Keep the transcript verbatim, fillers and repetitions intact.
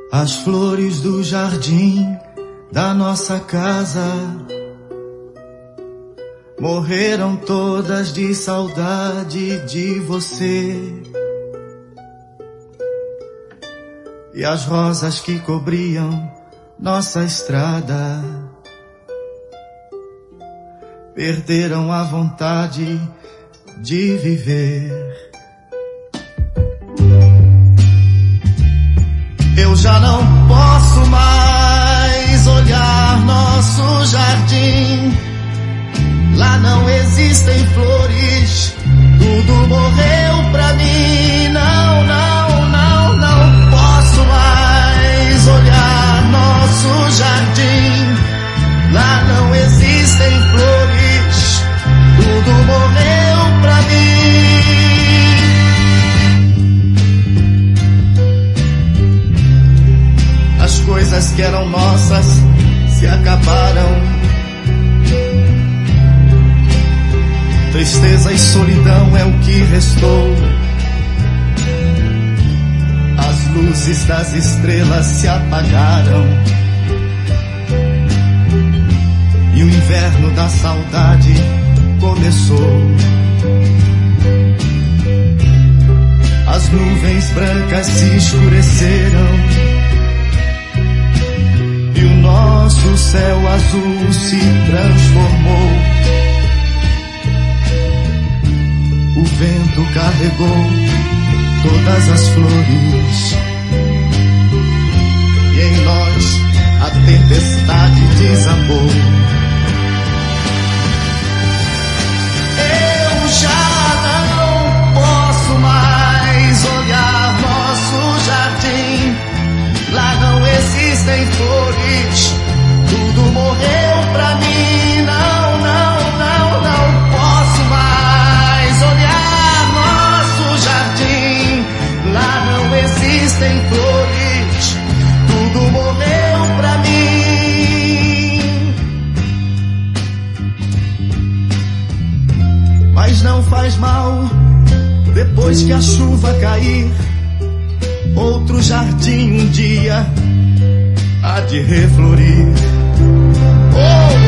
As flores do jardim da nossa casa morreram todas de saudade de você. E as rosas que cobriam nossa estrada perderam a vontade de viver. Eu já não posso mais olhar nosso jardim. Lá não existem flores, tudo morreu pra mim. Não, não, não, não posso mais olhar nosso jardim. Lá não existem flores, tudo morreu pra mim. As coisas que eram nossas se acabaram. Tristeza e solidão é o que restou. As luzes das estrelas se apagaram. E o inverno da saudade começou. As nuvens brancas se escureceram. E o nosso céu azul se transformou. O vento carregou todas as flores. E em nós a tempestade desabou. Eu já não posso mais olhar nosso jardim. Lá não existem flores, tudo morreu pra mim. Não, não, não, não posso mais olhar nosso jardim. Lá não existem flores, tudo morreu pra mim. Mas não faz mal, depois que a chuva cair, outro jardim um dia há de reflorir. Oh!